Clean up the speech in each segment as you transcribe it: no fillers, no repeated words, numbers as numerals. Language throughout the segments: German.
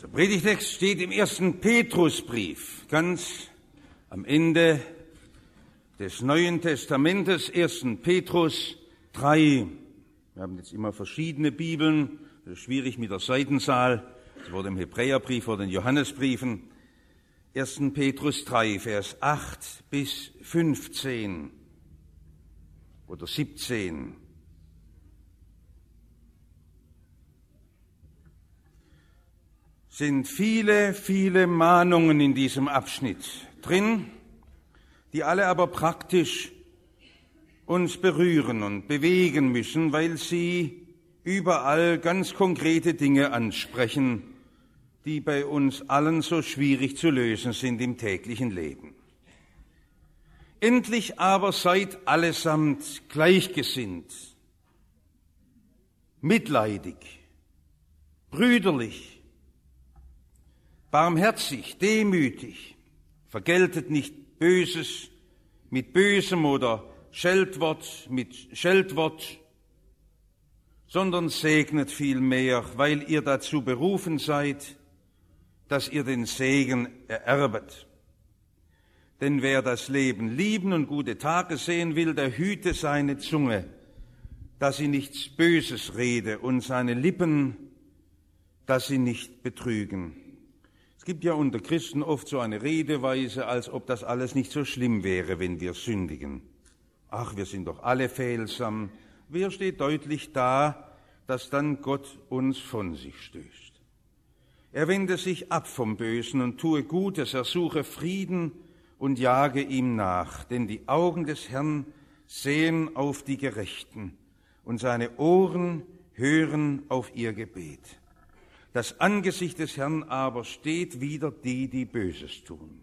Der Predigtext steht im 1. Petrusbrief, ganz am Ende des Neuen Testamentes, 1. Petrus 3. Wir haben jetzt immer verschiedene Bibeln, das ist schwierig mit der Seitenzahl, das wurde im Hebräerbrief oder in den Johannesbriefen. 1. Petrus 3, Vers 8 bis 15 oder 17. Sind viele, viele Mahnungen in diesem Abschnitt drin, die alle aber praktisch uns berühren und bewegen müssen, weil sie überall ganz konkrete Dinge ansprechen, die bei uns allen so schwierig zu lösen sind im täglichen Leben. Endlich aber seid allesamt gleichgesinnt, mitleidig, brüderlich, barmherzig, demütig, vergeltet nicht Böses mit Bösem oder Scheltwort mit Scheltwort, sondern segnet vielmehr, weil ihr dazu berufen seid, dass ihr den Segen ererbet. Denn wer das Leben lieben und gute Tage sehen will, der hüte seine Zunge, dass sie nichts Böses rede, und seine Lippen, dass sie nicht betrügen. Es gibt ja unter Christen oft so eine Redeweise, als ob das alles nicht so schlimm wäre, wenn wir sündigen. Ach, wir sind doch alle fehlsam. Wer steht deutlich da, dass dann Gott uns von sich stößt? Er wende sich ab vom Bösen und tue Gutes, er suche Frieden und jage ihm nach. Denn die Augen des Herrn sehen auf die Gerechten und seine Ohren hören auf ihr Gebet. Das Angesicht des Herrn aber steht wider die, die Böses tun.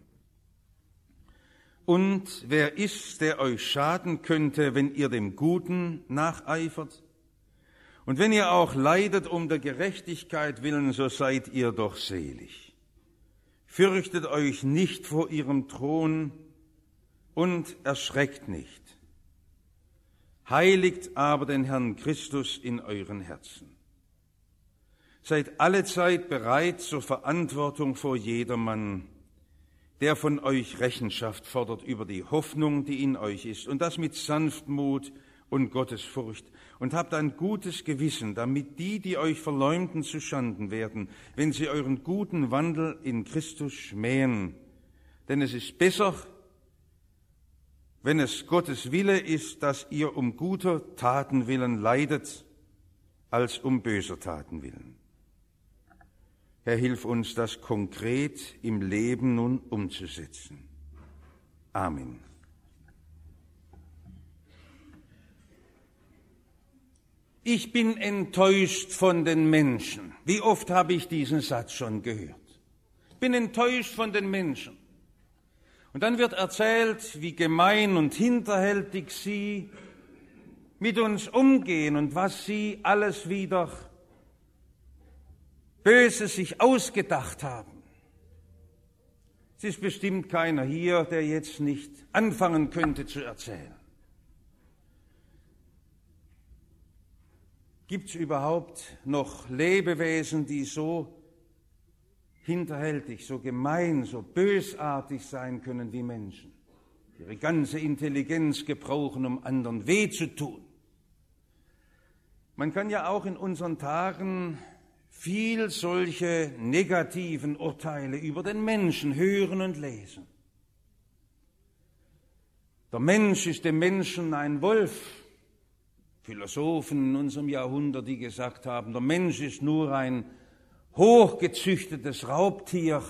Und wer ist, der euch schaden könnte, wenn ihr dem Guten nacheifert? Und wenn ihr auch leidet um der Gerechtigkeit willen, so seid ihr doch selig. Fürchtet euch nicht vor ihrem Thron und erschreckt nicht. Heiligt aber den Herrn Christus in euren Herzen. Seid allezeit bereit zur Verantwortung vor jedermann, der von euch Rechenschaft fordert über die Hoffnung, die in euch ist, und das mit Sanftmut und Gottesfurcht. Und habt ein gutes Gewissen, damit die euch verleumden, zuschanden werden, wenn sie euren guten Wandel in Christus schmähen. Denn es ist besser, wenn es Gottes Wille ist, dass ihr um guter Taten willen leidet, als um böser Taten willen. Herr, hilf uns, das konkret im Leben nun umzusetzen. Amen. Ich bin enttäuscht von den Menschen. Wie oft habe ich diesen Satz schon gehört? Ich bin enttäuscht von den Menschen. Und dann wird erzählt, wie gemein und hinterhältig sie mit uns umgehen und was sie alles wieder Böses sich ausgedacht haben. Es ist bestimmt keiner hier, der jetzt nicht anfangen könnte zu erzählen. Gibt es überhaupt noch Lebewesen, die so hinterhältig, so gemein, so bösartig sein können wie Menschen? Ihre ganze Intelligenz gebrauchen, um anderen weh zu tun. Man kann ja auch in unseren Tagen viel solche negativen Urteile über den Menschen hören und lesen. Der Mensch ist dem Menschen ein Wolf. Philosophen in unserem Jahrhundert, die gesagt haben, der Mensch ist nur ein hochgezüchtetes Raubtier.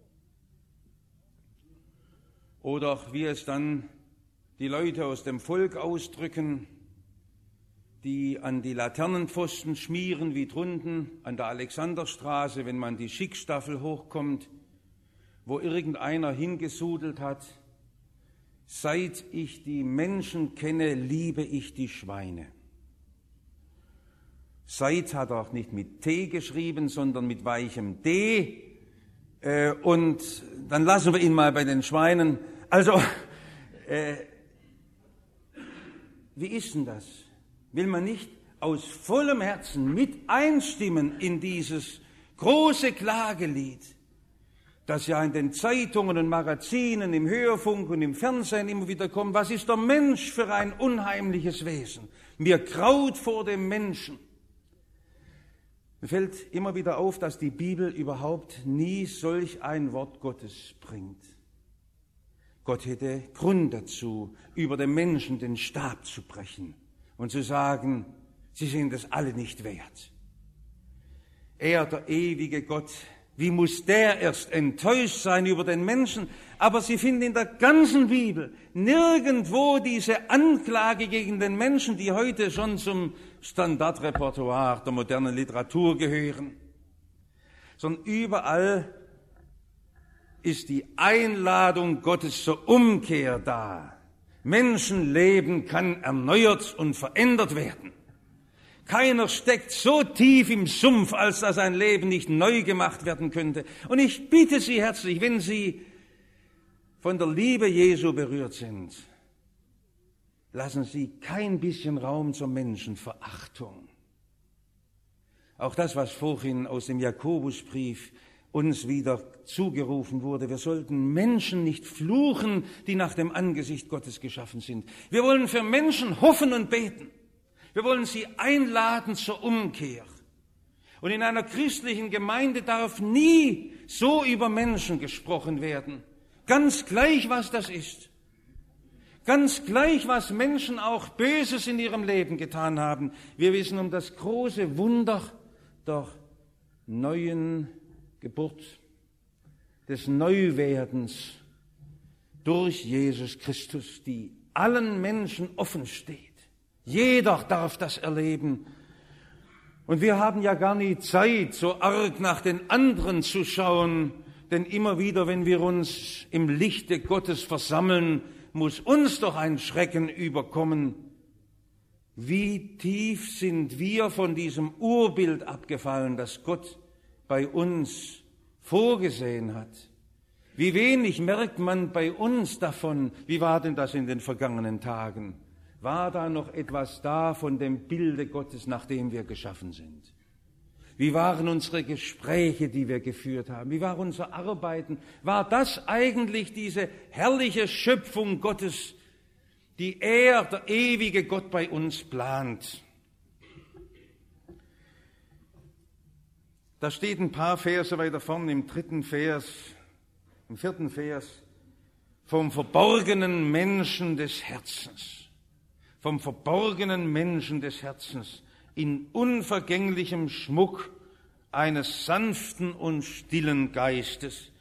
Oder wie es dann die Leute aus dem Volk ausdrücken, die an die Laternenpfosten schmieren, wie drunten an der Alexanderstraße, wenn man die Schickstaffel hochkommt, wo irgendeiner hingesudelt hat: Seit ich die Menschen kenne, liebe ich die Schweine. Seit hat er auch nicht mit T geschrieben, sondern mit weichem D. Und dann lassen wir ihn mal bei den Schweinen. Also, wie ist denn das? Will man nicht aus vollem Herzen mit einstimmen in dieses große Klagelied, das ja in den Zeitungen und Magazinen, im Hörfunk und im Fernsehen immer wieder kommt. Was ist der Mensch für ein unheimliches Wesen? Mir graut vor dem Menschen. Mir fällt immer wieder auf, dass die Bibel überhaupt nie solch ein Wort Gottes bringt. Gott hätte Grund dazu, über den Menschen den Stab zu brechen und zu sagen, sie sind es alle nicht wert. Er, der ewige Gott, wie muss der erst enttäuscht sein über den Menschen? Aber Sie finden in der ganzen Bibel nirgendwo diese Anklage gegen den Menschen, die heute schon zum Standardrepertoire der modernen Literatur gehören, sondern überall ist die Einladung Gottes zur Umkehr da. Menschenleben kann erneuert und verändert werden. Keiner steckt so tief im Sumpf, als dass ein Leben nicht neu gemacht werden könnte. Und ich bitte Sie herzlich, wenn Sie von der Liebe Jesu berührt sind, lassen Sie kein bisschen Raum zur Menschenverachtung. Auch das, was vorhin aus dem Jakobusbrief uns wieder zugerufen wurde. Wir sollten Menschen nicht fluchen, die nach dem Angesicht Gottes geschaffen sind. Wir wollen für Menschen hoffen und beten. Wir wollen sie einladen zur Umkehr. Und in einer christlichen Gemeinde darf nie so über Menschen gesprochen werden. Ganz gleich, was das ist. Ganz gleich, was Menschen auch Böses in ihrem Leben getan haben. Wir wissen um das große Wunder der neuen Geburt, des Neuwerdens durch Jesus Christus, die allen Menschen offen steht. Jeder darf das erleben. Und wir haben ja gar nie Zeit, so arg nach den anderen zu schauen, denn immer wieder, wenn wir uns im Lichte Gottes versammeln, muss uns doch ein Schrecken überkommen. Wie tief sind wir von diesem Urbild abgefallen, das Gott bei uns vorgesehen hat. Wie wenig merkt man bei uns davon. Wie war denn das in den vergangenen Tagen? War da noch etwas da von dem Bilde Gottes, nach dem wir geschaffen sind? Wie waren unsere Gespräche, die wir geführt haben? Wie war unser Arbeiten? War das eigentlich diese herrliche Schöpfung Gottes, die er, der ewige Gott, bei uns plant? Da steht ein paar Verse weiter vorne, im 4. Vers, vom verborgenen Menschen des Herzens. Vom verborgenen Menschen des Herzens in unvergänglichem Schmuck eines sanften und stillen Geistes.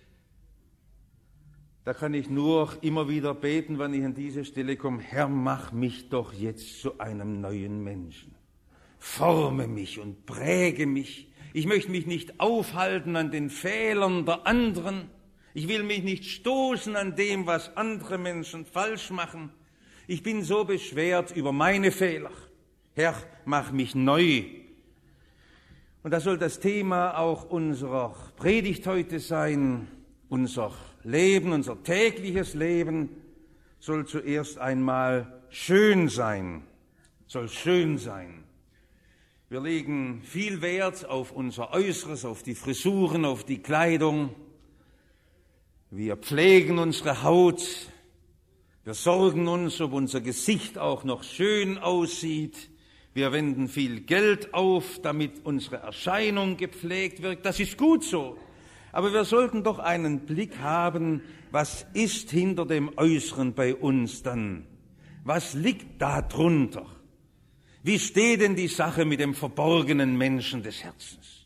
Da kann ich nur immer wieder beten, wenn ich an diese Stelle komme, Herr, mach mich doch jetzt zu einem neuen Menschen. Forme mich und präge mich. Ich möchte mich nicht aufhalten an den Fehlern der anderen. Ich will mich nicht stoßen an dem, was andere Menschen falsch machen. Ich bin so beschwert über meine Fehler. Herr, mach mich neu. Und das soll das Thema auch unserer Predigt heute sein. Unser Leben, unser tägliches Leben soll zuerst einmal schön sein. Soll schön sein. Wir legen viel Wert auf unser Äußeres, auf die Frisuren, auf die Kleidung. Wir pflegen unsere Haut. Wir sorgen uns, ob unser Gesicht auch noch schön aussieht. Wir wenden viel Geld auf, damit unsere Erscheinung gepflegt wird. Das ist gut so. Aber wir sollten doch einen Blick haben, was ist hinter dem Äußeren bei uns dann? Was liegt da drunter? Wie steht denn die Sache mit dem verborgenen Menschen des Herzens?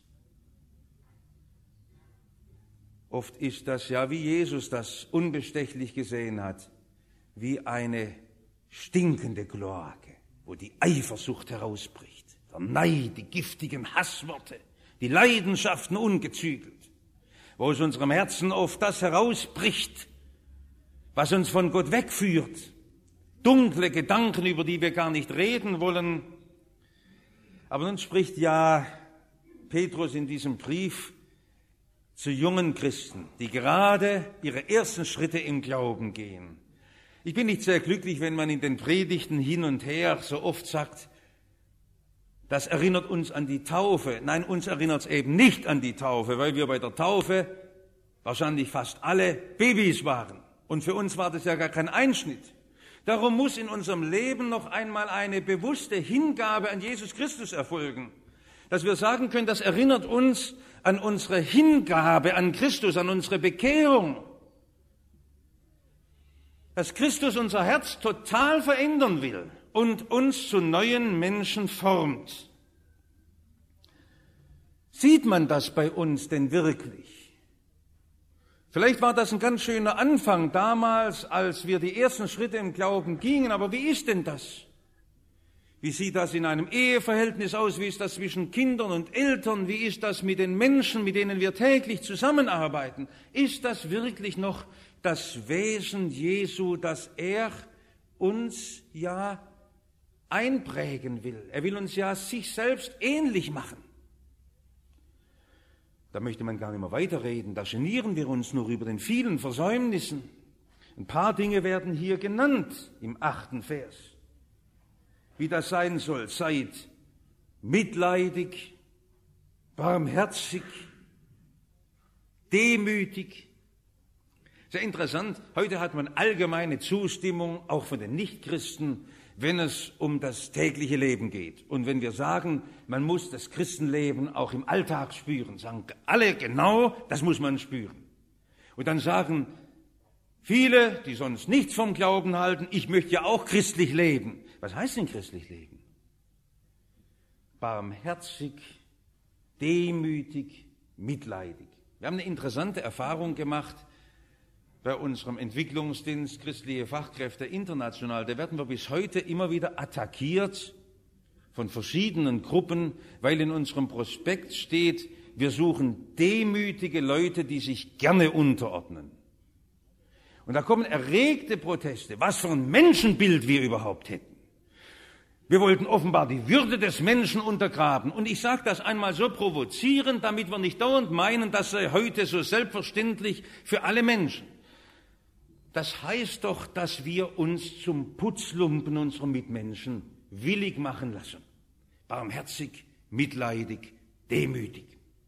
Oft ist das ja, wie Jesus das unbestechlich gesehen hat, wie eine stinkende Kloake, wo die Eifersucht herausbricht, der Neid, die giftigen Hassworte, die Leidenschaften ungezügelt, wo aus unserem Herzen oft das herausbricht, was uns von Gott wegführt, dunkle Gedanken, über die wir gar nicht reden wollen. Aber nun spricht ja Petrus in diesem Brief zu jungen Christen, die gerade ihre ersten Schritte im Glauben gehen. Ich bin nicht sehr glücklich, wenn man in den Predigten hin und her so oft sagt, Das erinnert uns an die Taufe. Nein, uns erinnert es eben nicht an die Taufe, weil wir bei der Taufe wahrscheinlich fast alle Babys waren. Und für uns war das ja gar kein Einschnitt. Darum muss in unserem Leben noch einmal eine bewusste Hingabe an Jesus Christus erfolgen. Dass wir sagen können, das erinnert uns an unsere Hingabe an Christus, an unsere Bekehrung. Dass Christus unser Herz total verändern will und uns zu neuen Menschen formt. Sieht man das bei uns denn wirklich? Vielleicht war das ein ganz schöner Anfang damals, als wir die ersten Schritte im Glauben gingen, aber wie ist denn das? Wie sieht das in einem Eheverhältnis aus? Wie ist das zwischen Kindern und Eltern? Wie ist das mit den Menschen, mit denen wir täglich zusammenarbeiten? Ist das wirklich noch das Wesen Jesu, das er uns ja einprägen will? Er will uns ja sich selbst ähnlich machen. Da möchte man gar nicht mehr weiterreden. Da genieren wir uns nur über den vielen Versäumnissen. Ein paar Dinge werden hier genannt im 8. Vers. Wie das sein soll, seid mitleidig, barmherzig, demütig. Sehr interessant, heute hat man allgemeine Zustimmung, auch von den Nichtchristen, wenn es um das tägliche Leben geht. Und wenn wir sagen, man muss das Christenleben auch im Alltag spüren, sagen alle genau, das muss man spüren. Und dann sagen viele, die sonst nichts vom Glauben halten, ich möchte ja auch christlich leben. Was heißt denn christlich leben? Barmherzig, demütig, mitleidig. Wir haben eine interessante Erfahrung gemacht bei unserem Entwicklungsdienst Christliche Fachkräfte international. Da werden wir bis heute immer wieder attackiert von verschiedenen Gruppen, weil in unserem Prospekt steht, wir suchen demütige Leute, die sich gerne unterordnen. Und da kommen erregte Proteste, was für ein Menschenbild wir überhaupt hätten. Wir wollten offenbar die Würde des Menschen untergraben. Und ich sage das einmal so provozierend, damit wir nicht dauernd meinen, das sei heute so selbstverständlich für alle Menschen. Das heißt doch, dass wir uns zum Putzlumpen unserer Mitmenschen willig machen lassen. Barmherzig, mitleidig, demütig.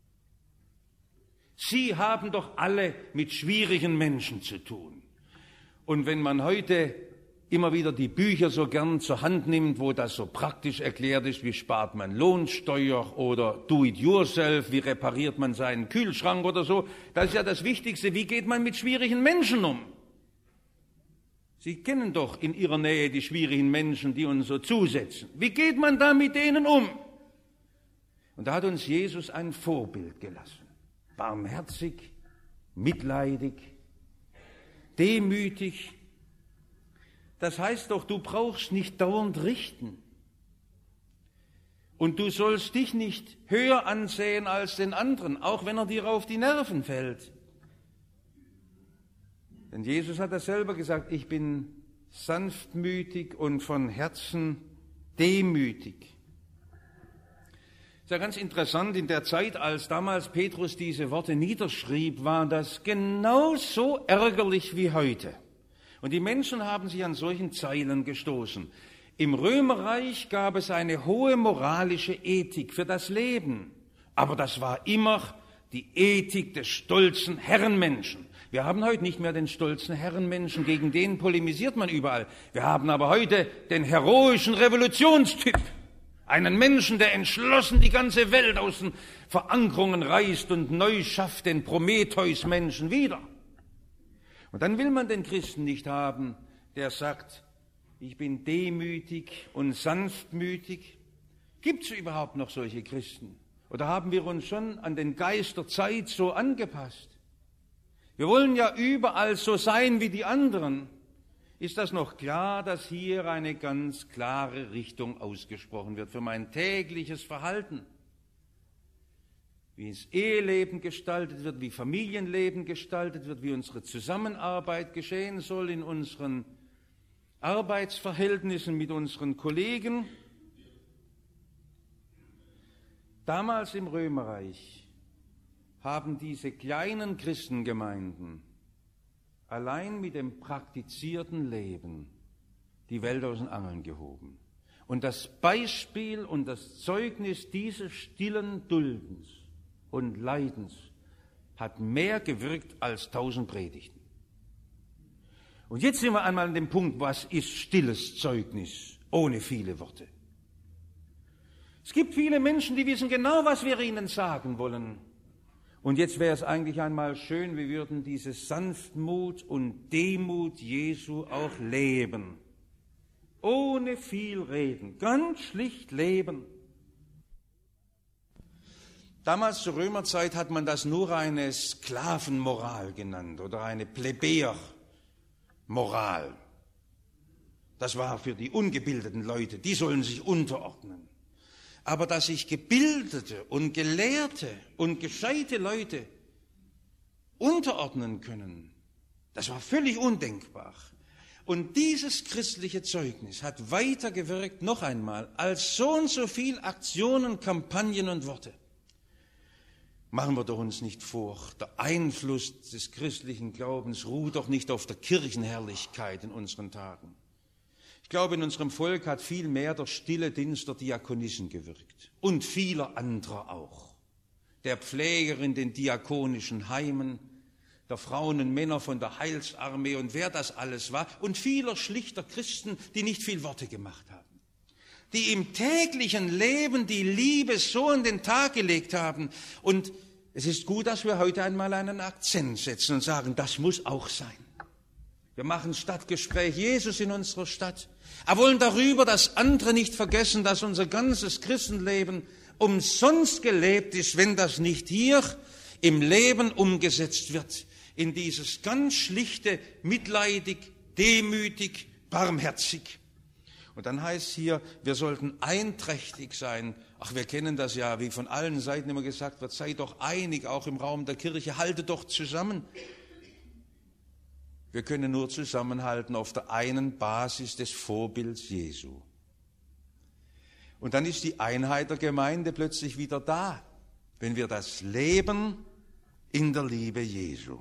Sie haben doch alle mit schwierigen Menschen zu tun. Und wenn man heute immer wieder die Bücher so gern zur Hand nimmt, wo das so praktisch erklärt ist, wie spart man Lohnsteuer oder Do-it-yourself, wie repariert man seinen Kühlschrank oder so, das ist ja das Wichtigste, wie geht man mit schwierigen Menschen um? Sie kennen doch in Ihrer Nähe die schwierigen Menschen, die uns so zusetzen. Wie geht man da mit denen um? Und da hat uns Jesus ein Vorbild gelassen. Barmherzig, mitleidig, demütig. Das heißt doch, du brauchst nicht dauernd richten. Und du sollst dich nicht höher ansehen als den anderen, auch wenn er dir auf die Nerven fällt. Denn Jesus hat das selber gesagt, ich bin sanftmütig und von Herzen demütig. Ist ja ganz interessant, in der Zeit, als damals Petrus diese Worte niederschrieb, war das genauso ärgerlich wie heute. Und die Menschen haben sich an solchen Zeilen gestoßen. Im Römerreich gab es eine hohe moralische Ethik für das Leben. Aber das war immer die Ethik des stolzen Herrenmenschen. Wir haben heute nicht mehr den stolzen Herrenmenschen, gegen den polemisiert man überall. Wir haben aber heute den heroischen Revolutionstyp. Einen Menschen, der entschlossen die ganze Welt aus den Verankerungen reißt und neu schafft, den Prometheus-Menschen wieder. Und dann will man den Christen nicht haben, der sagt, ich bin demütig und sanftmütig. Gibt es überhaupt noch solche Christen? Oder haben wir uns schon an den Geist der Zeit so angepasst? Wir wollen ja überall so sein wie die anderen. Ist das noch klar, dass hier eine ganz klare Richtung ausgesprochen wird für mein tägliches Verhalten? Wie das Eheleben gestaltet wird, wie Familienleben gestaltet wird, wie unsere Zusammenarbeit geschehen soll in unseren Arbeitsverhältnissen mit unseren Kollegen. Damals im Römerreich haben diese kleinen Christengemeinden allein mit dem praktizierten Leben die Welt aus den Angeln gehoben. Und das Beispiel und das Zeugnis dieses stillen Duldens und Leidens hat mehr gewirkt als 1000 Predigten. Und jetzt sind wir einmal an dem Punkt, was ist stilles Zeugnis ohne viele Worte? Es gibt viele Menschen, die wissen genau, was wir ihnen sagen wollen. Und jetzt wäre es eigentlich einmal schön, wir würden diese Sanftmut und Demut Jesu auch leben. Ohne viel reden, ganz schlicht leben. Damals zur Römerzeit hat man das nur eine Sklavenmoral genannt oder eine Plebejermoral. Das war für die ungebildeten Leute, die sollen sich unterordnen. Aber dass sich gebildete und gelehrte und gescheite Leute unterordnen können, das war völlig undenkbar. Und dieses christliche Zeugnis hat weitergewirkt, noch einmal, als so und so viel Aktionen, Kampagnen und Worte. Machen wir doch uns nicht vor, der Einfluss des christlichen Glaubens ruht doch nicht auf der Kirchenherrlichkeit in unseren Tagen. Ich glaube, in unserem Volk hat viel mehr der stille Dienst der Diakonissen gewirkt und vieler anderer auch. Der Pfleger in den diakonischen Heimen, der Frauen und Männer von der Heilsarmee und wer das alles war und vieler schlichter Christen, die nicht viel Worte gemacht haben, die im täglichen Leben die Liebe so an den Tag gelegt haben. Und es ist gut, dass wir heute einmal einen Akzent setzen und sagen, das muss auch sein. Wir machen Stadtgespräch Jesus in unserer Stadt, aber wollen darüber das andere nicht vergessen, dass unser ganzes Christenleben umsonst gelebt ist, wenn das nicht hier im Leben umgesetzt wird, in dieses ganz schlichte, mitleidig, demütig, barmherzig. Und dann heißt es hier, wir sollten einträchtig sein. Ach, wir kennen das ja, wie von allen Seiten immer gesagt wird, sei doch einig, auch im Raum der Kirche, halte doch zusammen. Wir können nur zusammenhalten auf der einen Basis des Vorbilds Jesu. Und dann ist die Einheit der Gemeinde plötzlich wieder da, wenn wir das leben in der Liebe Jesu.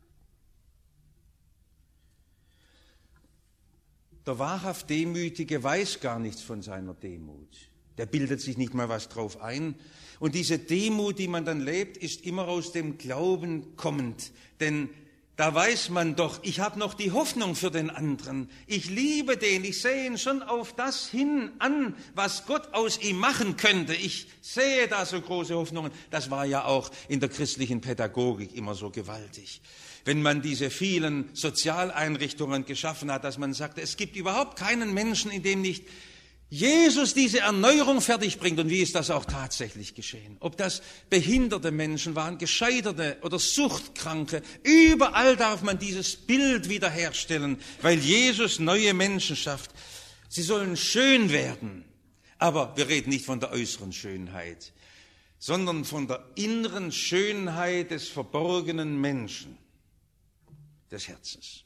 Der wahrhaft Demütige weiß gar nichts von seiner Demut. Der bildet sich nicht mal was drauf ein. Und diese Demut, die man dann lebt, ist immer aus dem Glauben kommend. Denn da weiß man doch, ich habe noch die Hoffnung für den anderen. Ich liebe den, ich sehe ihn schon auf das hin an, was Gott aus ihm machen könnte. Ich sehe da so große Hoffnungen. Das war ja auch in der christlichen Pädagogik immer so gewaltig. Wenn man diese vielen Sozialeinrichtungen geschaffen hat, dass man sagte, es gibt überhaupt keinen Menschen, in dem nicht Jesus diese Erneuerung fertig bringt. Und wie ist das auch tatsächlich geschehen? Ob das behinderte Menschen waren, Gescheiterte oder Suchtkranke, überall darf man dieses Bild wiederherstellen, weil Jesus neue Menschen schafft. Sie sollen schön werden, aber wir reden nicht von der äußeren Schönheit, sondern von der inneren Schönheit des verborgenen Menschen, des Herzens.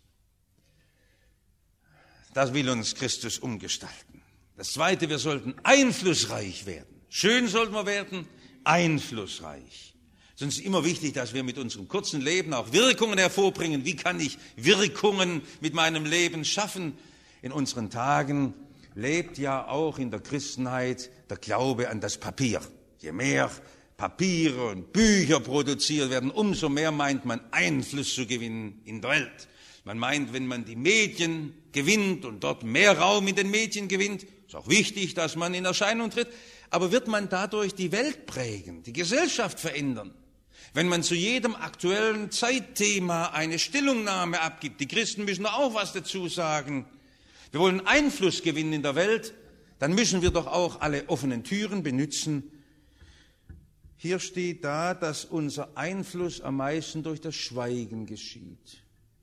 Das will uns Christus umgestalten. Das Zweite, wir sollten einflussreich werden. Schön sollten wir werden, einflussreich. Sonst ist immer wichtig, dass wir mit unserem kurzen Leben auch Wirkungen hervorbringen. Wie kann ich Wirkungen mit meinem Leben schaffen? In unseren Tagen lebt ja auch in der Christenheit der Glaube an das Papier. Je mehr Papiere und Bücher produziert werden, umso mehr meint man Einfluss zu gewinnen in der Welt. Man meint, wenn man die Medien gewinnt und dort mehr Raum in den Medien gewinnt, ist auch wichtig, dass man in Erscheinung tritt, aber wird man dadurch die Welt prägen, die Gesellschaft verändern? Wenn man zu jedem aktuellen Zeitthema eine Stellungnahme abgibt, die Christen müssen da auch was dazu sagen. Wir wollen Einfluss gewinnen in der Welt, dann müssen wir doch auch alle offenen Türen benutzen. Hier steht da, dass unser Einfluss am meisten durch das Schweigen geschieht.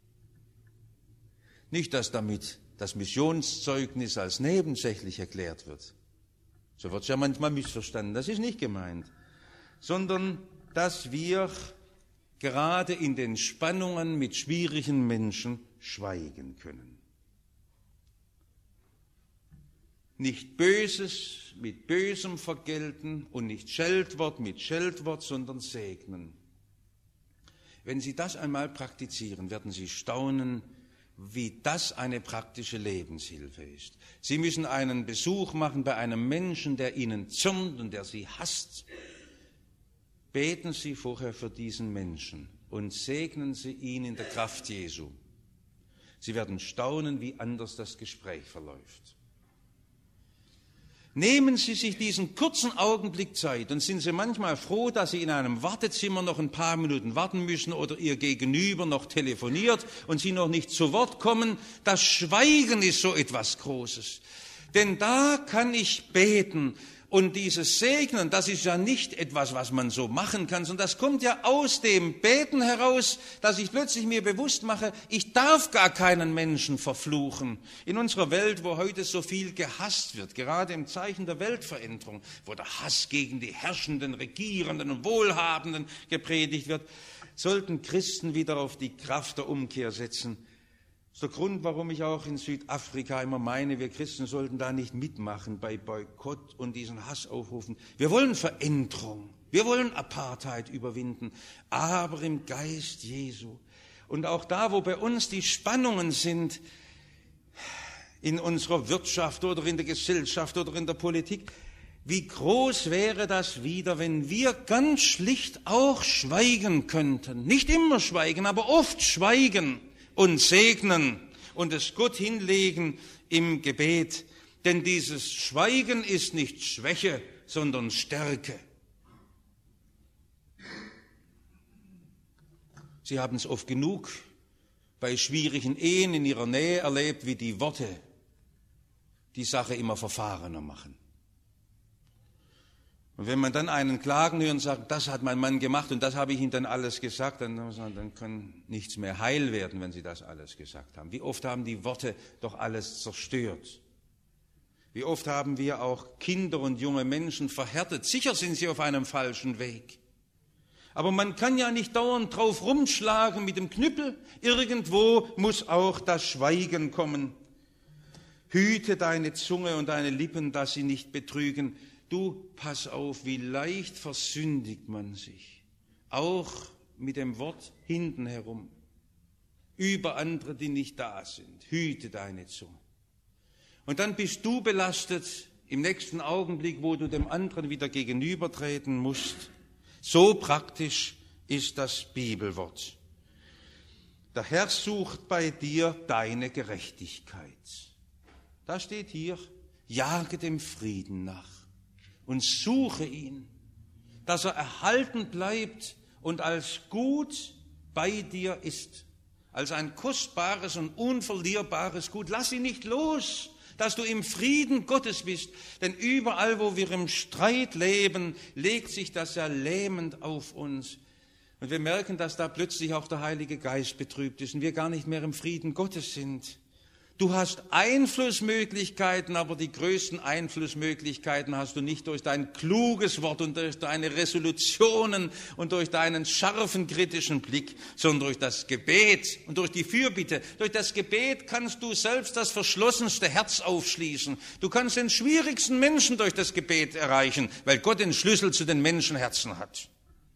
Nicht, dass damit das Missionszeugnis als nebensächlich erklärt wird. So wird es ja manchmal missverstanden. Das ist nicht gemeint. Sondern, dass wir gerade in den Spannungen mit schwierigen Menschen schweigen können. Nicht Böses mit Bösem vergelten und nicht Scheltwort mit Scheltwort, sondern segnen. Wenn Sie das einmal praktizieren, werden Sie staunen, wie das eine praktische Lebenshilfe ist. Sie müssen einen Besuch machen bei einem Menschen, der Ihnen zürnt und der Sie hasst. Beten Sie vorher für diesen Menschen und segnen Sie ihn in der Kraft Jesu. Sie werden staunen, wie anders das Gespräch verläuft. Nehmen Sie sich diesen kurzen Augenblick Zeit und sind Sie manchmal froh, dass Sie in einem Wartezimmer noch ein paar Minuten warten müssen oder Ihr Gegenüber noch telefoniert und Sie noch nicht zu Wort kommen. Das Schweigen ist so etwas Großes. Denn da kann ich beten. Und dieses Segnen, das ist ja nicht etwas, was man so machen kann, sondern das kommt ja aus dem Beten heraus, dass ich plötzlich mir bewusst mache, ich darf gar keinen Menschen verfluchen. In unserer Welt, wo heute so viel gehasst wird, gerade im Zeichen der Weltveränderung, wo der Hass gegen die Herrschenden, Regierenden und Wohlhabenden gepredigt wird, sollten Christen wieder auf die Kraft der Umkehr setzen. Das ist der Grund, warum ich auch in Südafrika immer meine, wir Christen sollten da nicht mitmachen bei Boykott und diesen Hass aufrufen. Wir wollen Veränderung, wir wollen Apartheid überwinden, aber im Geist Jesu. Und auch da, wo bei uns die Spannungen sind, in unserer Wirtschaft oder in der Gesellschaft oder in der Politik, wie groß wäre das wieder, wenn wir ganz schlicht auch schweigen könnten. Nicht immer schweigen, aber oft schweigen. Und segnen und es Gott hinlegen im Gebet. Denn dieses Schweigen ist nicht Schwäche, sondern Stärke. Sie haben es oft genug bei schwierigen Ehen in ihrer Nähe erlebt, wie die Worte die Sache immer verfahrener machen. Und wenn man dann einen klagen hört und sagt, das hat mein Mann gemacht und das habe ich ihm dann alles gesagt, dann kann nichts mehr heil werden, wenn Sie das alles gesagt haben. Wie oft haben die Worte doch alles zerstört? Wie oft haben wir auch Kinder und junge Menschen verhärtet? Sicher sind sie auf einem falschen Weg. Aber man kann ja nicht dauernd drauf rumschlagen mit dem Knüppel. Irgendwo muss auch das Schweigen kommen. Hüte deine Zunge und deine Lippen, dass sie nicht betrügen. Du, pass auf, wie leicht versündigt man sich, auch mit dem Wort hinten herum, über andere, die nicht da sind. Hüte deine Zunge. Und dann bist du belastet im nächsten Augenblick, wo du dem anderen wieder gegenübertreten musst. So praktisch ist das Bibelwort. Der Herr sucht bei dir deine Gerechtigkeit. Da steht hier, jage dem Frieden nach. Und suche ihn, dass er erhalten bleibt und als gut bei dir ist, als ein kostbares und unverlierbares Gut. Lass ihn nicht los, dass du im Frieden Gottes bist, denn überall, wo wir im Streit leben, legt sich das ja lähmend auf uns. Und wir merken, dass da plötzlich auch der Heilige Geist betrübt ist und wir gar nicht mehr im Frieden Gottes sind. Du hast Einflussmöglichkeiten, aber die größten Einflussmöglichkeiten hast du nicht durch dein kluges Wort und durch deine Resolutionen und durch deinen scharfen kritischen Blick, sondern durch das Gebet und durch die Fürbitte. Durch das Gebet kannst du selbst das verschlossenste Herz aufschließen. Du kannst den schwierigsten Menschen durch das Gebet erreichen, weil Gott den Schlüssel zu den Menschenherzen hat.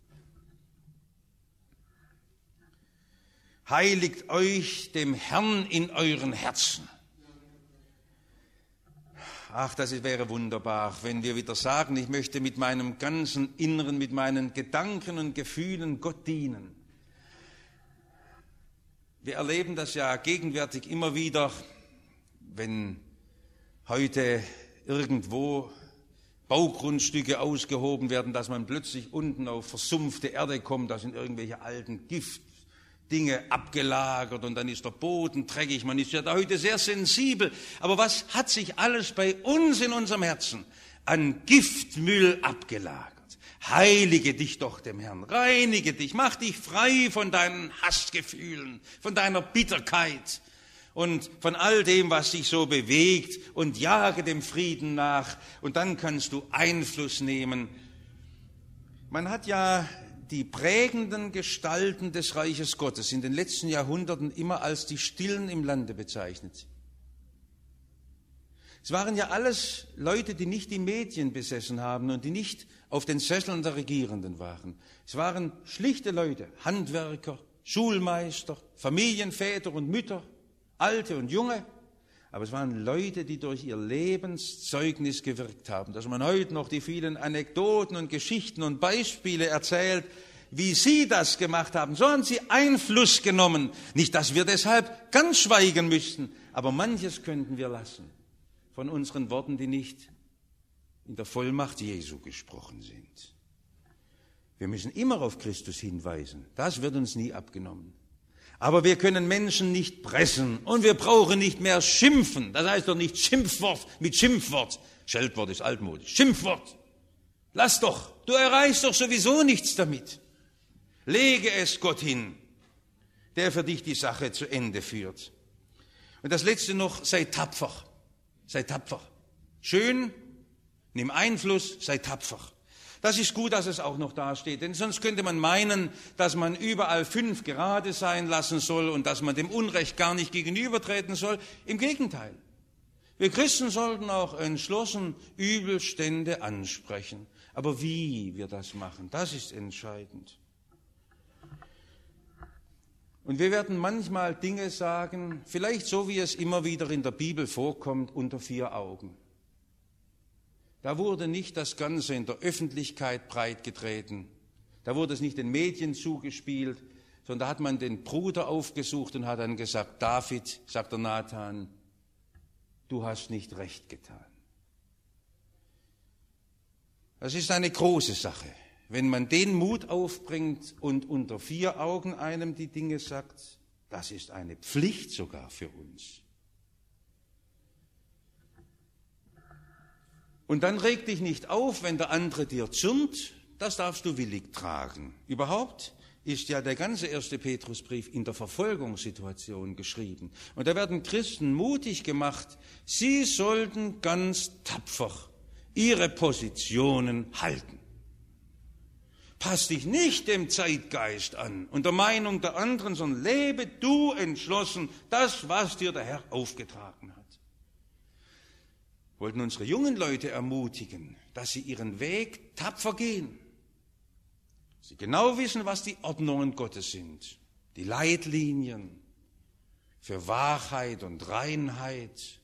Heiligt euch dem Herrn in euren Herzen. Ach, das wäre wunderbar, wenn wir wieder sagen, ich möchte mit meinem ganzen Inneren, mit meinen Gedanken und Gefühlen Gott dienen. Wir erleben das ja gegenwärtig immer wieder, wenn heute irgendwo Baugrundstücke ausgehoben werden, dass man plötzlich unten auf versumpfte Erde kommt, da sind irgendwelche alten Dinge abgelagert und dann ist der Boden dreckig. Man ist ja da heute sehr sensibel. Aber was hat sich alles bei uns in unserem Herzen an Giftmüll abgelagert? Heilige dich doch dem Herrn, reinige dich, mach dich frei von deinen Hassgefühlen, von deiner Bitterkeit und von all dem, was dich so bewegt und jage dem Frieden nach und dann kannst du Einfluss nehmen. Man hat ja die prägenden Gestalten des Reiches Gottes in den letzten Jahrhunderten immer als die Stillen im Lande bezeichnet. Es waren ja alles Leute, die nicht die Medien besessen haben und die nicht auf den Sesseln der Regierenden waren. Es waren schlichte Leute, Handwerker, Schulmeister, Familienväter und Mütter, Alte und Junge, aber es waren Leute, die durch ihr Lebenszeugnis gewirkt haben, dass man heute noch die vielen Anekdoten und Geschichten und Beispiele erzählt, wie sie das gemacht haben. So haben sie Einfluss genommen. Nicht, dass wir deshalb ganz schweigen müssten, aber manches könnten wir lassen von unseren Worten, die nicht in der Vollmacht Jesu gesprochen sind. Wir müssen immer auf Christus hinweisen. Das wird uns nie abgenommen. Aber wir können Menschen nicht pressen und wir brauchen nicht mehr schimpfen. Das heißt doch nicht Schimpfwort mit Schimpfwort. Scheltwort ist altmodisch. Schimpfwort. Lass doch. Du erreichst doch sowieso nichts damit. Lege es Gott hin, der für dich die Sache zu Ende führt. Und das Letzte noch, sei tapfer. Sei tapfer. Schön, nimm Einfluss, sei tapfer. Das ist gut, dass es auch noch dasteht, denn sonst könnte man meinen, dass man überall 5 gerade sein lassen soll und dass man dem Unrecht gar nicht gegenübertreten soll. Im Gegenteil. Wir Christen sollten auch entschlossen Übelstände ansprechen. Aber wie wir das machen, das ist entscheidend. Und wir werden manchmal Dinge sagen, vielleicht so wie es immer wieder in der Bibel vorkommt, unter 4 Augen. Da wurde nicht das Ganze in der Öffentlichkeit breitgetreten. Da wurde es nicht den Medien zugespielt, sondern da hat man den Bruder aufgesucht und hat dann gesagt, David, sagt der Nathan, du hast nicht recht getan. Das ist eine große Sache, wenn man den Mut aufbringt und unter 4 Augen einem die Dinge sagt. Das ist eine Pflicht sogar für uns. Und dann reg dich nicht auf, wenn der andere dir zürnt, das darfst du willig tragen. Überhaupt ist ja der ganze 1. Petrusbrief in der Verfolgungssituation geschrieben. Und da werden Christen mutig gemacht, sie sollten ganz tapfer ihre Positionen halten. Pass dich nicht dem Zeitgeist an und der Meinung der anderen, sondern lebe du entschlossen das, was dir der Herr aufgetragen hat. Wollten unsere jungen Leute ermutigen, dass sie ihren Weg tapfer gehen. Sie genau wissen, was die Ordnungen Gottes sind, die Leitlinien für Wahrheit und Reinheit,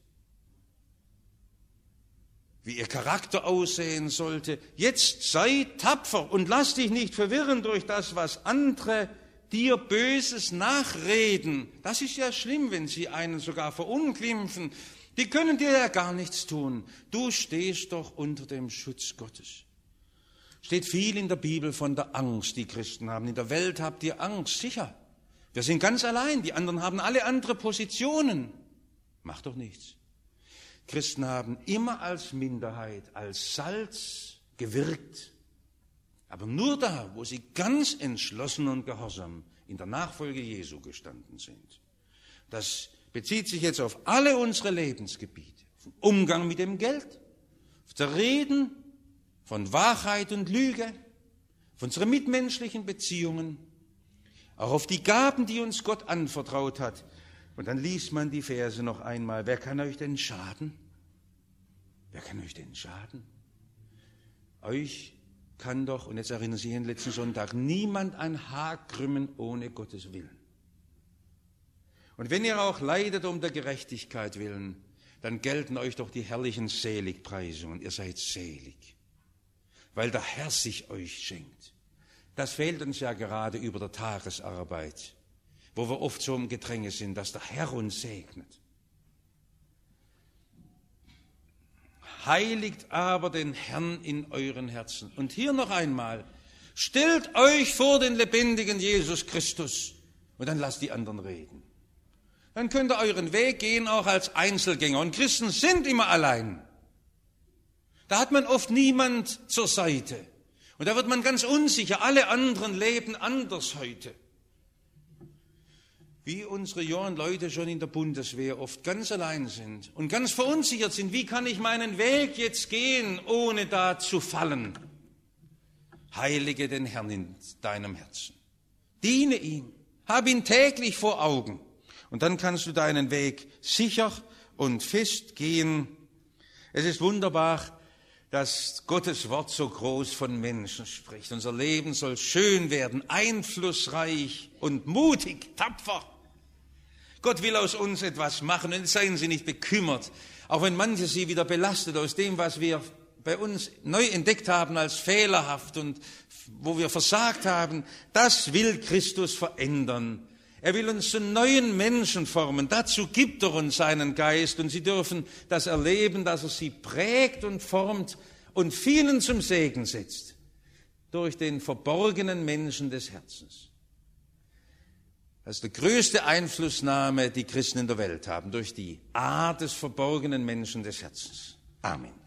wie ihr Charakter aussehen sollte. Jetzt sei tapfer und lass dich nicht verwirren durch das, was andere dir Böses nachreden. Das ist ja schlimm, wenn sie einen sogar verunglimpfen. Die können dir ja gar nichts tun. Du stehst doch unter dem Schutz Gottes. Steht viel in der Bibel von der Angst, die Christen haben. In der Welt habt ihr Angst, sicher. Wir sind ganz allein, die anderen haben alle andere Positionen. Macht doch nichts. Christen haben immer als Minderheit, als Salz gewirkt. Aber nur da, wo sie ganz entschlossen und gehorsam in der Nachfolge Jesu gestanden sind. Das bezieht sich jetzt auf alle unsere Lebensgebiete, auf den Umgang mit dem Geld, auf das Reden von Wahrheit und Lüge, auf unsere mitmenschlichen Beziehungen, auch auf die Gaben, die uns Gott anvertraut hat. Und dann liest man die Verse noch einmal. Wer kann euch denn schaden? Wer kann euch denn schaden? Euch kann doch, und jetzt erinnern Sie sich an den letzten Sonntag, niemand ein Haar krümmen ohne Gottes Willen. Und wenn ihr auch leidet um der Gerechtigkeit willen, dann gelten euch doch die herrlichen Seligpreisungen. Ihr seid selig, weil der Herr sich euch schenkt. Das fehlt uns ja gerade über der Tagesarbeit, wo wir oft so im Gedränge sind, dass der Herr uns segnet. Heiligt aber den Herrn in euren Herzen. Und hier noch einmal, stellt euch vor den lebendigen Jesus Christus und dann lasst die anderen reden. Dann könnt ihr euren Weg gehen, auch als Einzelgänger. Und Christen sind immer allein. Da hat man oft niemand zur Seite. Und da wird man ganz unsicher. Alle anderen leben anders heute. Wie unsere jungen Leute schon in der Bundeswehr oft ganz allein sind und ganz verunsichert sind. Wie kann ich meinen Weg jetzt gehen, ohne da zu fallen? Heilige den Herrn in deinem Herzen. Diene ihm. Hab ihn täglich vor Augen. Und dann kannst du deinen Weg sicher und fest gehen. Es ist wunderbar, dass Gottes Wort so groß von Menschen spricht. Unser Leben soll schön werden, einflussreich und mutig, tapfer. Gott will aus uns etwas machen und seien Sie nicht bekümmert, auch wenn manche Sie wieder belastet aus dem, was wir bei uns neu entdeckt haben als fehlerhaft und wo wir versagt haben. Das will Christus verändern. Er will uns zu neuen Menschen formen. Dazu gibt er uns seinen Geist und Sie dürfen das erleben, dass er Sie prägt und formt und vielen zum Segen setzt durch den verborgenen Menschen des Herzens. Das ist die größte Einflussnahme, die Christen in der Welt haben, durch die Art des verborgenen Menschen des Herzens. Amen.